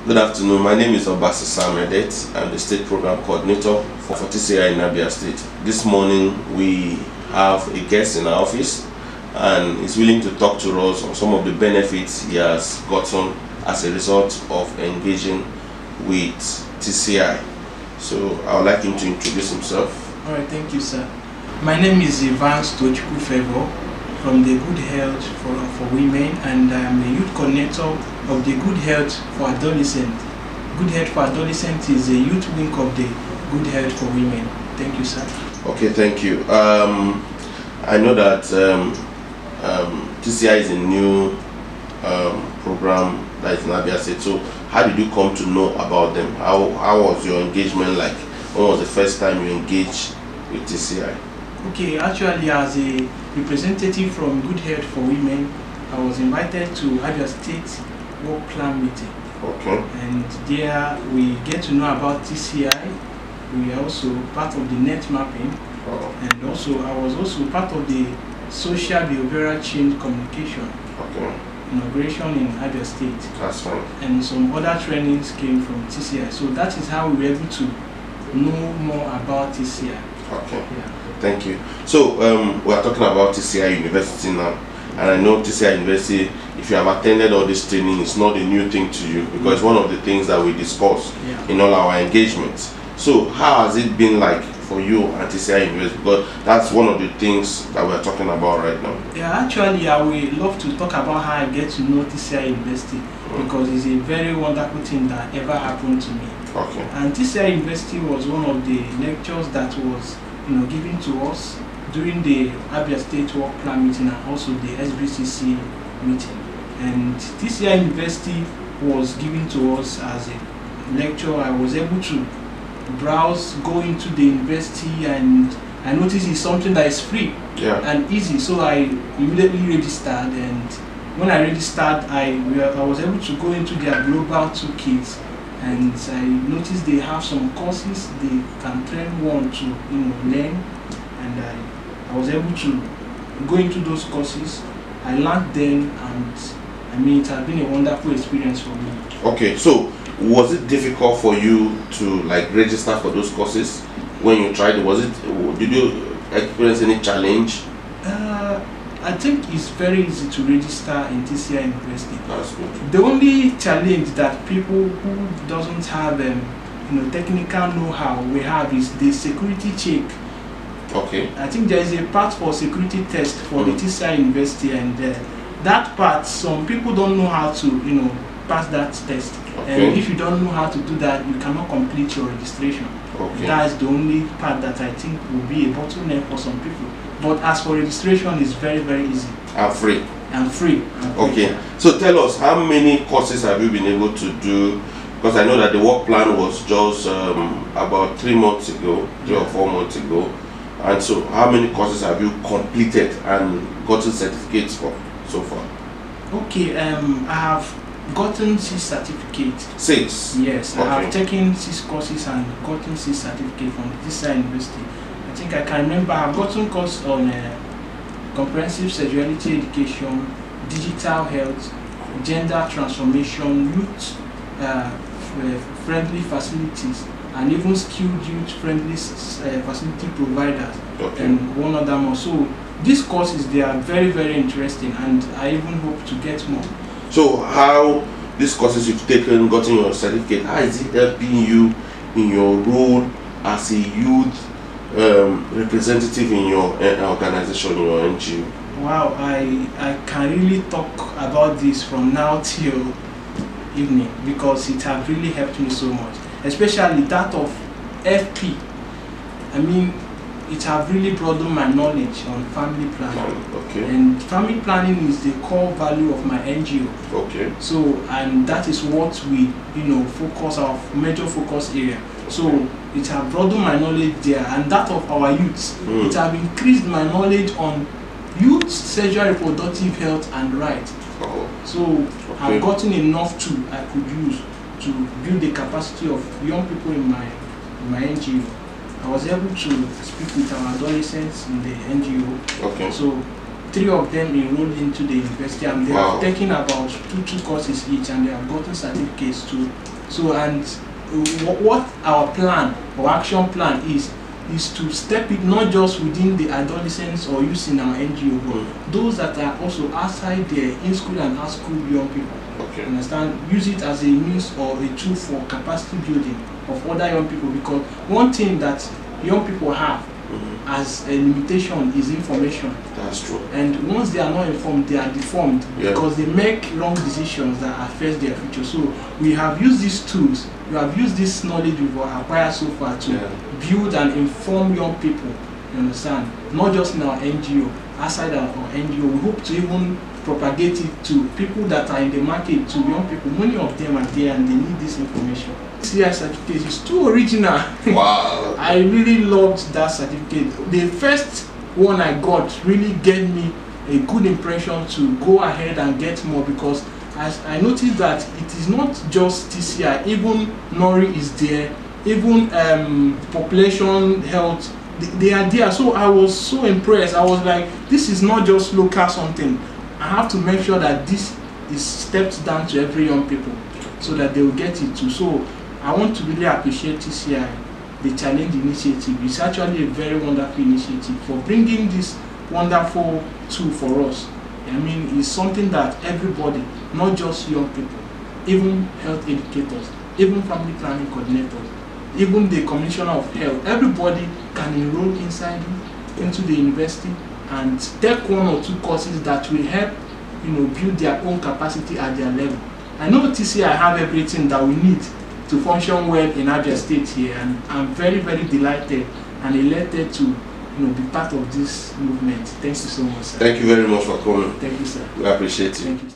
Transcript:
Good afternoon. My name is Obasa Samedet. I'm the State Program Coordinator for TCI in Abia State. This morning we have a guest in our office and he's willing to talk to us on some of the benefits he has gotten as a result of engaging with TCI. So I would like him to introduce himself. Alright, thank you, sir. My name is Evans Tochukwu Favor from the Good Health for Women, and I am a youth coordinator of the Good Health for Adolescents. Good Health for Adolescents is a youth wing of the Good Health for Women. Thank you, sir. Okay, thank you. I know that TCI is a new program that is in Abia State. So how did you come to know about them? How was your engagement like? When was the first time you engaged with TCI? Okay, actually, as a representative from Good Health for Women, I was invited to Abia State work plan meeting. Okay. And there we get to know about TCI. We are also part of the net mapping. Oh. And also I was also part of the social behavioral change communication. Okay. Inauguration in Abia State. That's fine. And some other trainings came from TCI. So that is how we were able to know more about TCI. Okay. Yeah. Thank you. So we are talking about TCI University now, and I know TCI University, if you have attended all this training, it's not a new thing to you because it's one of the things that we discuss in all our engagements. So how has it been like for you at TCI University? Because that's one of the things that we're talking about right now. Yeah, actually I would love to talk about how I get to know TCI University because it's a very wonderful thing that ever happened to me. Okay. And TCI University was one of the lectures that was given to us during the Abia State work plan meeting and also the SBCC meeting. And TCI University was given to us as a lecture. I was able to browse, go into the university, and I noticed it's something that is free and easy. So I immediately registered, and when I registered, I was able to go into their global toolkit. And I noticed they have some courses they can train one to learn, and I was able to go into those courses. I learned them, and I mean it has been a wonderful experience for me. Okay, so was it difficult for you to like register for those courses when you tried? Did you experience any challenge? I think it's very easy to register in TCI University. That's good. The only challenge that people who doesn't have technical know-how we have is the security check. Okay. I think there is a part for security test for the TCI University, and that part some people don't know how to pass that test. Okay. And if you don't know how to do that, you cannot complete your registration. Okay. That is the only part that I think will be a bottleneck for some people. But as for registration, it's very, very easy. And free. And free. Okay. So tell us, how many courses have you been able to do? Because I know that the work plan was just about 3 months ago, 3 or 4 months ago. And so how many courses have you completed and gotten certificates for so far? Okay, I have gotten 6 certificates. 6? Yes, okay. I have taken 6 courses and gotten 6 certificates from the TCI University. I think I can remember I have gotten course on comprehensive sexuality education, digital health, gender transformation, youth friendly facilities, and even skilled youth friendly facility providers, and one other more. So these courses, they are very, very interesting, and I even hope to get more. So how these courses you've taken, gotten your certificate, how is it helping you in your role as a youth representative in your organization, your NGO? Wow, I can really talk about this from now till evening because it has really helped me so much, especially that of FP. I mean, it has really broadened my knowledge on family planning. Okay. And family planning is the core value of my NGO. Okay. So, and that is what we focus, our major focus area. So it has broadened my knowledge there, and that of our youths. It has increased my knowledge on youth sexual reproductive health and rights. So I've gotten enough too I could use to build the capacity of young people in my NGO. I was able to speak with our adolescents in the NGO. Okay. So 3 of them enrolled into the university, and they have taken about two courses each, and they have gotten certificates too So, and what our plan or action plan is to step it not just within the adolescents or youth in our NGO, but those that are also outside there, in school and out school young people. Okay. Understand? Use it as a means or a tool for capacity building of other young people, because one thing that young people have as a limitation is information. That's true. And once they are not informed, they are deformed, because they make wrong decisions that affect their future. So we have used these tools, we have used this knowledge we've acquired so far to build and inform young people. You understand? Not just in our NGO, outside our NGO. We hope to even propagate it to people that are in the market, to young people. Many of them are there and they need this information. CI certificate is too original. Wow. I really loved that certificate. The first one I got really gave me a good impression to go ahead and get more, because as I noticed that it is not just TCI, even NORI is there, even population health, they are there. So I was so impressed. I was like, this is not just local something. I have to make sure that this is stepped down to every young people so that they will get it too. So I want to really appreciate TCI, the Challenge Initiative. It's actually a very wonderful initiative for bringing this wonderful tool for us. I mean, it's something that everybody, not just young people, even health educators, even family planning coordinators, even the commissioner of health, everybody can enroll inside into the university and take one or two courses that will help, build their own capacity at their level. I know TCI have everything that we need to function well in Abia State here, and I'm very, very delighted and elated to be part of this movement. Thank you so much, sir. Thank you very much for coming. Thank you, sir. We appreciate you. Thank you.